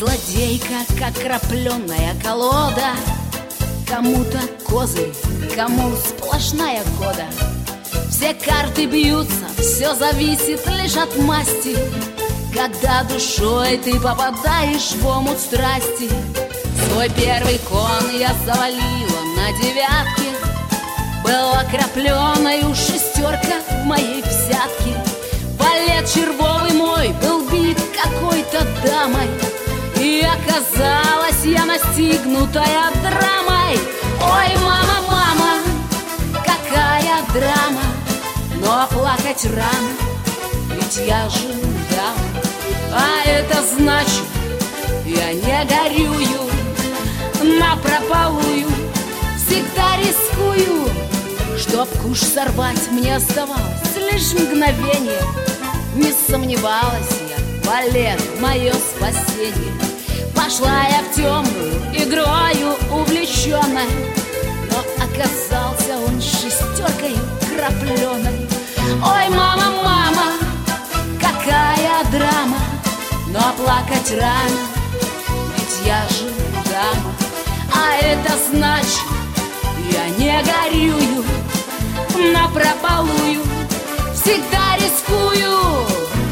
злодейка, как крапленая колода. Кому-то козырь, кому сплошная кода. Все карты бьются, все зависит лишь от масти. Когда душой ты попадаешь в омут страсти. Свой первый кон я завалила на девятке. Была крапленою шестерка в моей взятке. Валет червовый мой был бит какой-то дамой. И оказалась я настигнутая драмой. Ой, мама, мама, какая драма. Но плакать рано, ведь я же дама. А это значит, я не горюю, напропалую всегда рискую. Чтоб куш сорвать, мне оставалось лишь мгновение. Не сомневалась я, валет — мое спасение. Пошла я в темную, игрою увлеченной. Но оказался он шестеркой крапленой. Ой, мама, мама, какая драма. Но плакать рано, ведь я же дама. А это значит, я не горюю, напропалую всегда рискую.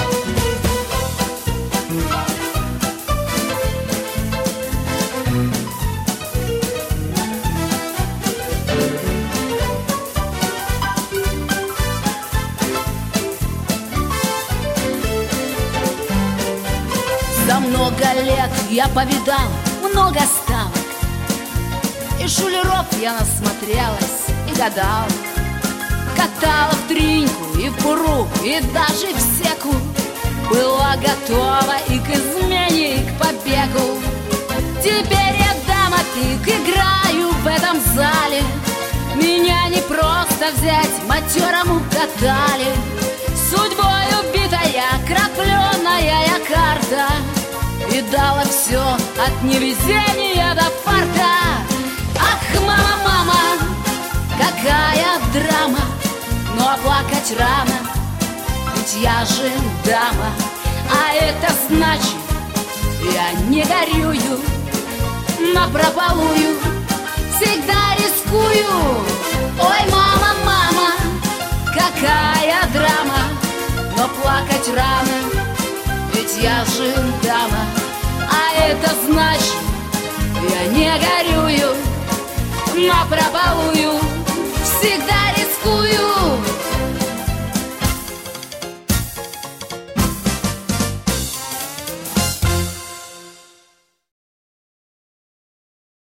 За много лет я повидал много ставок, и шулеров я насмотрелась и гадал. Катала в триньку и в буру, и даже в секу. Была готова и к измене, и к побегу. Теперь я дама пик, играю в этом зале. Меня не просто взять, матерому катали. Судьбой убитая, крапленая я карта. Видала все от невезения до фарта. Ах, мама, мама, какая драма. Но плакать рано, ведь я же дама. А это значит, я не горюю, напропалую всегда рискую. Ой, мама, мама, какая драма. Но плакать рано, ведь я же дама. А это значит, я не горюю, напропалую